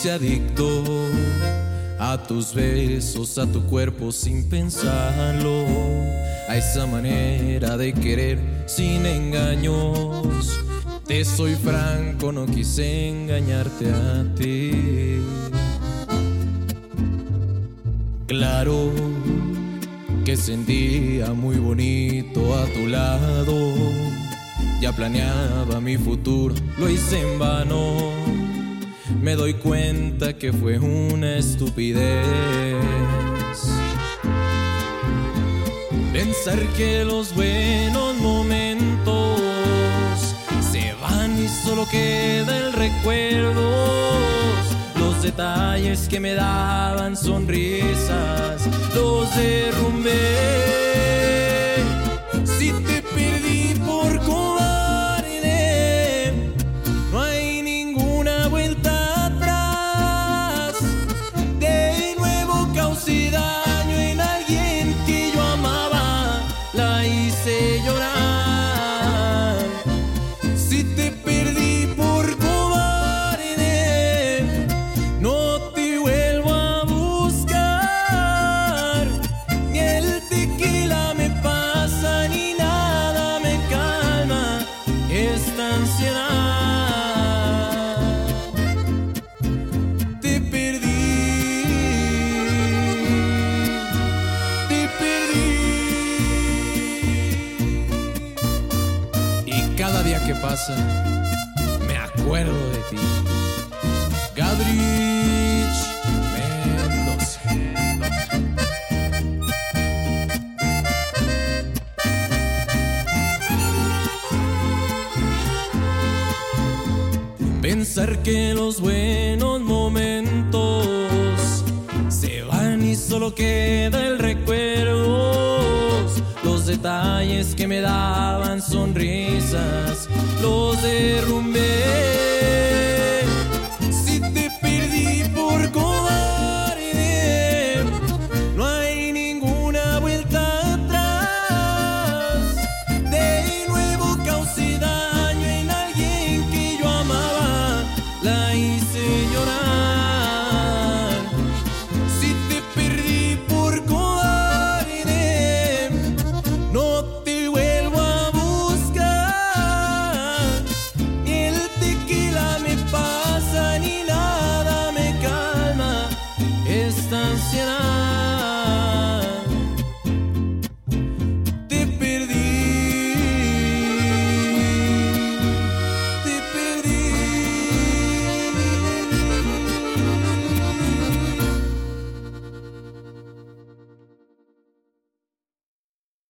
hice adicto a tus besos, a tu cuerpo sin pensarlo, a esa manera de querer sin engaños. Te soy franco, no quise engañarte a ti. Claro que sentía muy bonito a tu lado, ya planeaba mi futuro, lo hice en vano. Me doy cuenta que fue una estupidez pensar que los buenos momentos se van y solo queda el recuerdo. Los detalles que me daban sonrisas los derrumbé. Si te perdí por cobarde, no hay ninguna vuelta atrás. De nuevo causé daño en alguien que yo amaba, la hice llorar. Si te perdí por cobarde, no te vuelvo a buscar. Ni el tequila me pasa, ni nada me calma esta ansiedad. Te perdí, te perdí. Y cada día que pasa me acuerdo de ti. Gadrich Mendoza. Pensar que los buenos momentos se van y solo queda el recuerdo. Los detalles que me daban sonrisas los derrumbé.